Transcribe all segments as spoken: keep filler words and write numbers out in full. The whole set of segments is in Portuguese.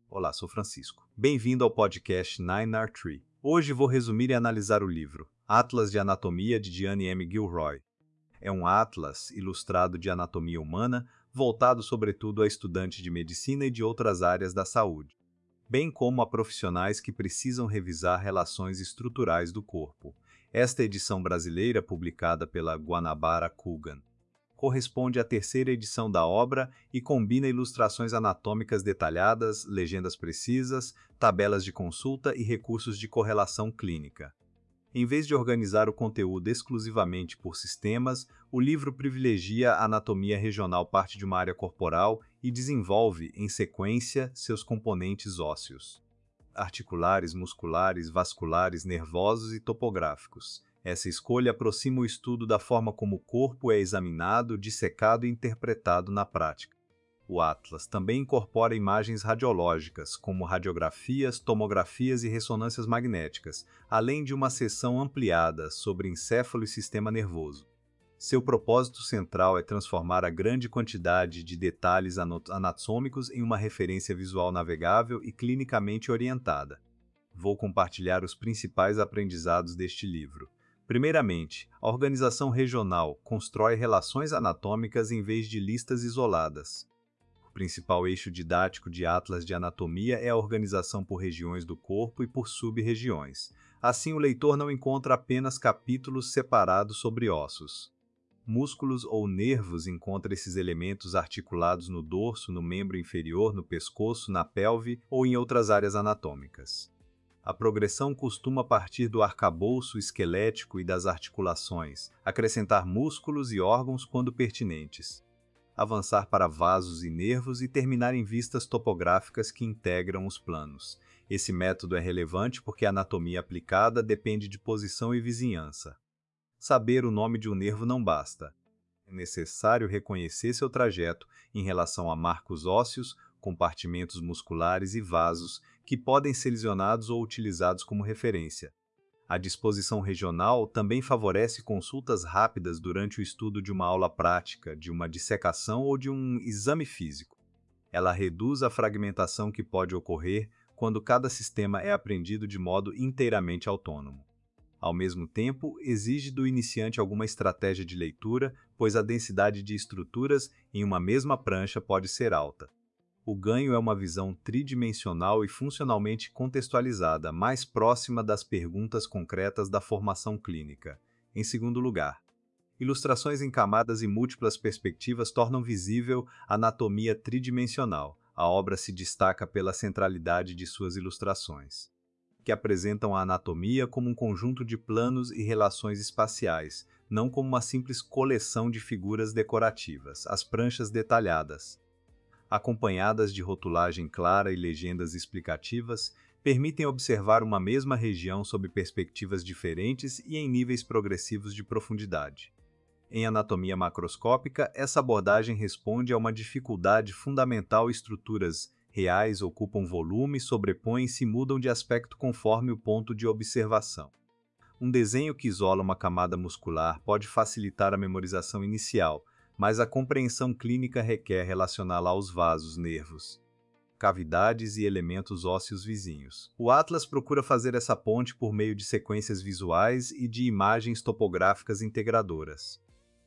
Olá, sou Francisco. Bem-vindo ao podcast nine R Tree. Hoje vou resumir e analisar o livro Atlas de Anatomia de Diane M. Gilroy. É um atlas ilustrado de anatomia humana, voltado sobretudo a estudantes de medicina e de outras áreas da saúde, bem como a profissionais que precisam revisar relações estruturais do corpo. Esta edição brasileira, publicada pela Guanabara Coogan, corresponde à terceira edição da obra e combina ilustrações anatômicas detalhadas, legendas precisas, tabelas de consulta e recursos de correlação clínica. Em vez de organizar o conteúdo exclusivamente por sistemas, o livro privilegia a anatomia regional parte de uma área corporal e desenvolve, em sequência, seus componentes ósseos, articulares, musculares, vasculares, nervosos e topográficos. Essa escolha aproxima o estudo da forma como o corpo é examinado, dissecado e interpretado na prática. O Atlas também incorpora imagens radiológicas, como radiografias, tomografias e ressonâncias magnéticas, além de uma seção ampliada sobre encéfalo e sistema nervoso. Seu propósito central é transformar a grande quantidade de detalhes anatômicos em uma referência visual navegável e clinicamente orientada. Vou compartilhar os principais aprendizados deste livro. Primeiramente, a organização regional constrói relações anatômicas em vez de listas isoladas. O principal eixo didático de Atlas de Anatomia é a organização por regiões do corpo e por sub-regiões. Assim, o leitor não encontra apenas capítulos separados sobre ossos, músculos ou nervos. Encontra esses elementos articulados no dorso, no membro inferior, no pescoço, na pelve ou em outras áreas anatômicas. A progressão costuma partir do arcabouço esquelético e das articulações, acrescentar músculos e órgãos quando pertinentes, avançar para vasos e nervos e terminar em vistas topográficas que integram os planos. Esse método é relevante porque a anatomia aplicada depende de posição e vizinhança. Saber o nome de um nervo não basta. É necessário reconhecer seu trajeto em relação a marcos ósseos, compartimentos musculares e vasos, que podem ser lesionados ou utilizados como referência. A disposição regional também favorece consultas rápidas durante o estudo de uma aula prática, de uma dissecação ou de um exame físico. Ela reduz a fragmentação que pode ocorrer quando cada sistema é aprendido de modo inteiramente autônomo. Ao mesmo tempo, exige do iniciante alguma estratégia de leitura, pois a densidade de estruturas em uma mesma prancha pode ser alta. O ganho é uma visão tridimensional e funcionalmente contextualizada, mais próxima das perguntas concretas da formação clínica. Em segundo lugar, ilustrações em camadas e múltiplas perspectivas tornam visível a anatomia tridimensional. A obra se destaca pela centralidade de suas ilustrações, que apresentam a anatomia como um conjunto de planos e relações espaciais, não como uma simples coleção de figuras decorativas. As pranchas detalhadas, acompanhadas de rotulagem clara e legendas explicativas, permitem observar uma mesma região sob perspectivas diferentes e em níveis progressivos de profundidade. Em anatomia macroscópica, essa abordagem responde a uma dificuldade fundamental. Estruturas reais ocupam volume, sobrepõem-se e mudam de aspecto conforme o ponto de observação. Um desenho que isola uma camada muscular pode facilitar a memorização inicial, mas a compreensão clínica requer relacioná-la aos vasos, nervos, cavidades e elementos ósseos vizinhos. O Atlas procura fazer essa ponte por meio de sequências visuais e de imagens topográficas integradoras.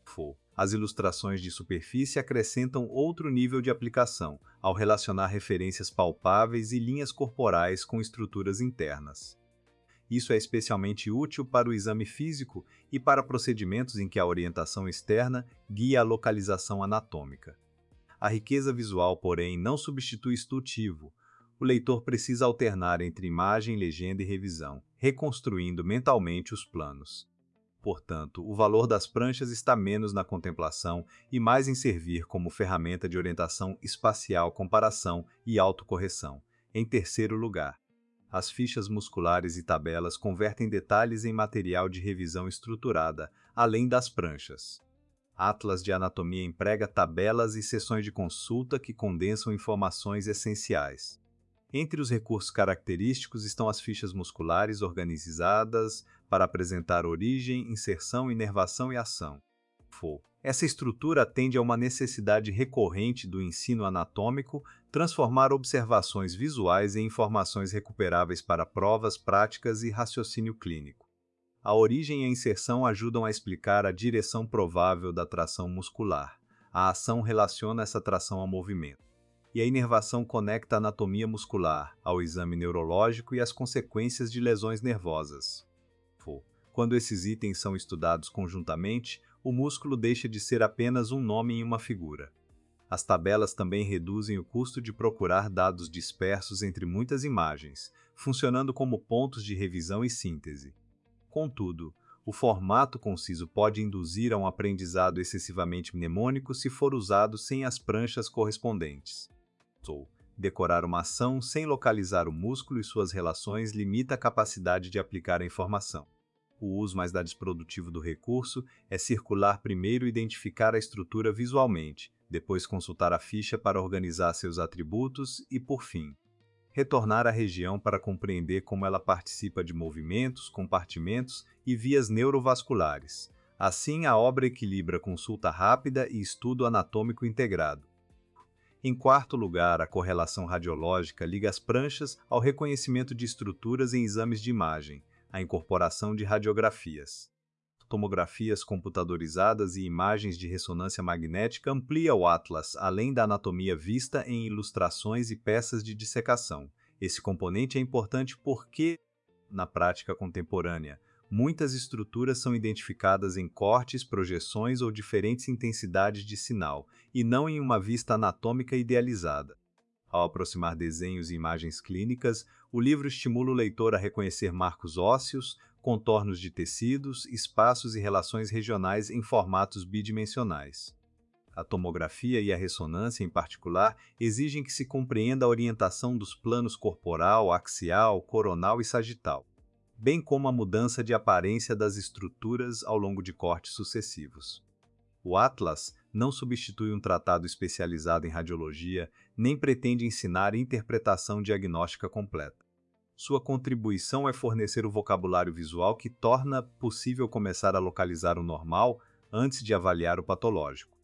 As ilustrações de superfície acrescentam outro nível de aplicação, ao relacionar referências palpáveis e linhas corporais com estruturas internas. Isso é especialmente útil para o exame físico e para procedimentos em que a orientação externa guia a localização anatômica. A riqueza visual, porém, não substitui instrutivo. O leitor precisa alternar entre imagem, legenda e revisão, reconstruindo mentalmente os planos. Portanto, o valor das pranchas está menos na contemplação e mais em servir como ferramenta de orientação espacial, comparação e autocorreção. Em terceiro lugar, as fichas musculares e tabelas convertem detalhes em material de revisão estruturada, além das pranchas. Atlas de Anatomia emprega tabelas e sessões de consulta que condensam informações essenciais. Entre os recursos característicos estão as fichas musculares organizadas para apresentar origem, inserção, inervação e ação. Essa estrutura atende a uma necessidade recorrente do ensino anatômico, transformar observações visuais em informações recuperáveis para provas práticas e raciocínio clínico. A origem e a inserção ajudam a explicar a direção provável da tração muscular. A ação relaciona essa tração ao movimento. E a inervação conecta a anatomia muscular ao exame neurológico e às consequências de lesões nervosas. Quando esses itens são estudados conjuntamente, o músculo deixa de ser apenas um nome em uma figura. As tabelas também reduzem o custo de procurar dados dispersos entre muitas imagens, funcionando como pontos de revisão e síntese. Contudo, o formato conciso pode induzir a um aprendizado excessivamente mnemônico se for usado sem as pranchas correspondentes. Ou, decorar uma ação sem localizar o músculo e suas relações limita a capacidade de aplicar a informação. O uso mais desprodutivo do recurso é circular primeiro e identificar a estrutura visualmente, depois consultar a ficha para organizar seus atributos e, por fim, retornar à região para compreender como ela participa de movimentos, compartimentos e vias neurovasculares. Assim, a obra equilibra consulta rápida e estudo anatômico integrado. Em quarto lugar, a correlação radiológica liga as pranchas ao reconhecimento de estruturas em exames de imagem, a incorporação de radiografias. Tomografias computadorizadas e imagens de ressonância magnética amplia o atlas, além da anatomia vista em ilustrações e peças de dissecação. Esse componente é importante porque, na prática contemporânea, muitas estruturas são identificadas em cortes, projeções ou diferentes intensidades de sinal, e não em uma vista anatômica idealizada. Ao aproximar desenhos e imagens clínicas, o livro estimula o leitor a reconhecer marcos ósseos, contornos de tecidos, espaços e relações regionais em formatos bidimensionais. A tomografia e a ressonância, em particular, exigem que se compreenda a orientação dos planos corporal, axial, coronal e sagital, bem como a mudança de aparência das estruturas ao longo de cortes sucessivos. O Atlas não substitui um tratado especializado em radiologia, nem pretende ensinar interpretação diagnóstica completa. Sua contribuição é fornecer o vocabulário visual que torna possível começar a localizar o normal antes de avaliar o patológico.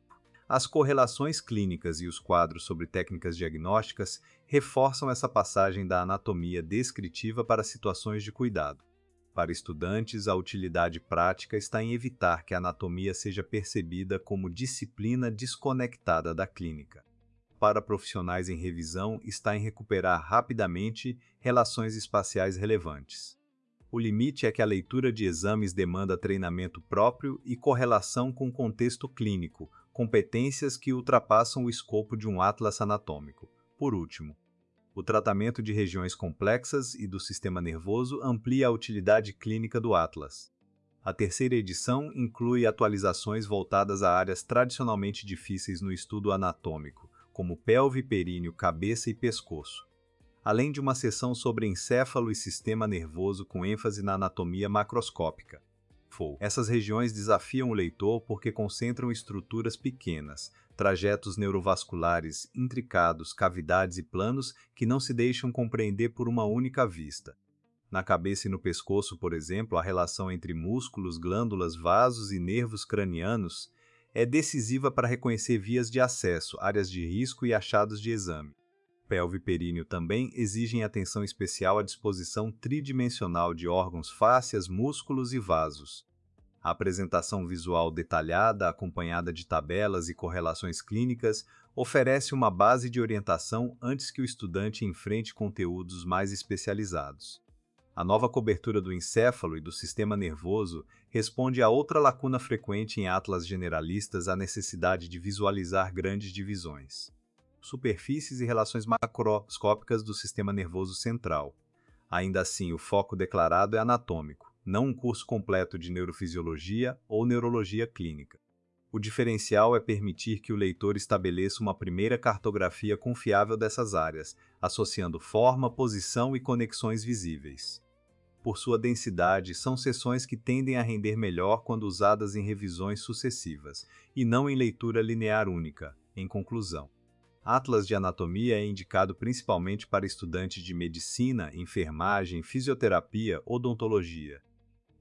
As correlações clínicas e os quadros sobre técnicas diagnósticas reforçam essa passagem da anatomia descritiva para situações de cuidado. Para estudantes, a utilidade prática está em evitar que a anatomia seja percebida como disciplina desconectada da clínica. Para profissionais em revisão, está em recuperar rapidamente relações espaciais relevantes. O limite é que a leitura de exames demanda treinamento próprio e correlação com o contexto clínico, competências que ultrapassam o escopo de um atlas anatômico. Por último, o tratamento de regiões complexas e do sistema nervoso amplia a utilidade clínica do atlas. A terceira edição inclui atualizações voltadas a áreas tradicionalmente difíceis no estudo anatômico, como pelve, períneo, cabeça e pescoço, além de uma seção sobre encéfalo e sistema nervoso com ênfase na anatomia macroscópica. Essas regiões desafiam o leitor porque concentram estruturas pequenas, trajetos neurovasculares intricados, cavidades e planos que não se deixam compreender por uma única vista. Na cabeça e no pescoço, por exemplo, a relação entre músculos, glândulas, vasos e nervos cranianos é decisiva para reconhecer vias de acesso, áreas de risco e achados de exame. Pelve e períneo também exigem atenção especial à disposição tridimensional de órgãos, fáscias, músculos e vasos. A apresentação visual detalhada, acompanhada de tabelas e correlações clínicas, oferece uma base de orientação antes que o estudante enfrente conteúdos mais especializados. A nova cobertura do encéfalo e do sistema nervoso responde a outra lacuna frequente em atlas generalistas, a necessidade de visualizar grandes divisões, superfícies e relações macroscópicas do sistema nervoso central. Ainda assim, o foco declarado é anatômico, não um curso completo de neurofisiologia ou neurologia clínica. O diferencial é permitir que o leitor estabeleça uma primeira cartografia confiável dessas áreas, associando forma, posição e conexões visíveis. Por sua densidade, são seções que tendem a render melhor quando usadas em revisões sucessivas, e não em leitura linear única. Em conclusão, Atlas de Anatomia é indicado principalmente para estudantes de medicina, enfermagem, fisioterapia, odontologia.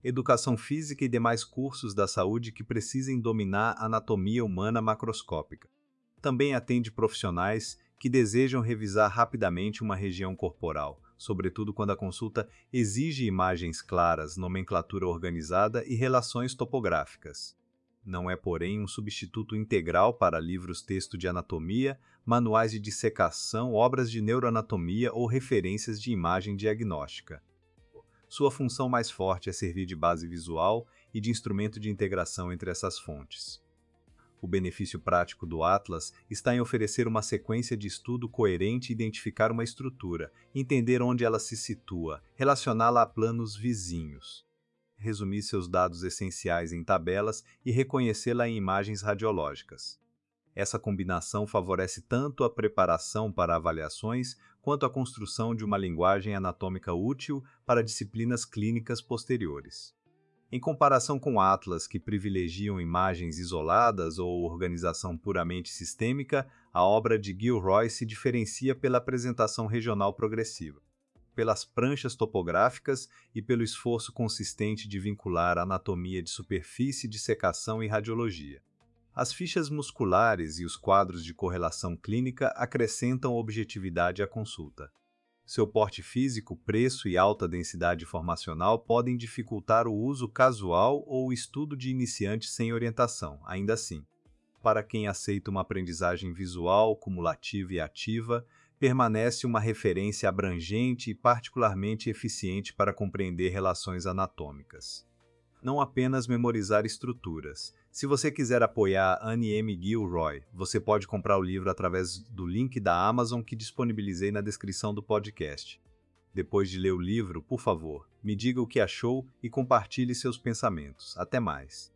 educação física e demais cursos da saúde que precisem dominar a anatomia humana macroscópica. Também atende profissionais que desejam revisar rapidamente uma região corporal, sobretudo quando a consulta exige imagens claras, nomenclatura organizada e relações topográficas. Não é, porém, um substituto integral para livros-texto de anatomia, manuais de dissecação, obras de neuroanatomia ou referências de imagem diagnóstica. Sua função mais forte é servir de base visual e de instrumento de integração entre essas fontes. O benefício prático do Atlas está em oferecer uma sequência de estudo coerente e identificar uma estrutura, entender onde ela se situa, relacioná-la a planos vizinhos, resumir seus dados essenciais em tabelas e reconhecê-la em imagens radiológicas. Essa combinação favorece tanto a preparação para avaliações quanto a construção de uma linguagem anatômica útil para disciplinas clínicas posteriores. Em comparação com Atlas, que privilegiam imagens isoladas ou organização puramente sistêmica, a obra de Gilroy se diferencia pela apresentação regional progressiva, pelas pranchas topográficas e pelo esforço consistente de vincular anatomia de superfície, dissecação e radiologia. As fichas musculares e os quadros de correlação clínica acrescentam objetividade à consulta. Seu porte físico, preço e alta densidade informacional podem dificultar o uso casual ou o estudo de iniciantes sem orientação, ainda assim. Para quem aceita uma aprendizagem visual, cumulativa e ativa, permanece uma referência abrangente e particularmente eficiente para compreender relações anatômicas. Não apenas memorizar estruturas. Se você quiser apoiar Annie M. Gilroy, você pode comprar o livro através do link da Amazon que disponibilizei na descrição do podcast. Depois de ler o livro, por favor, me diga o que achou e compartilhe seus pensamentos. Até mais!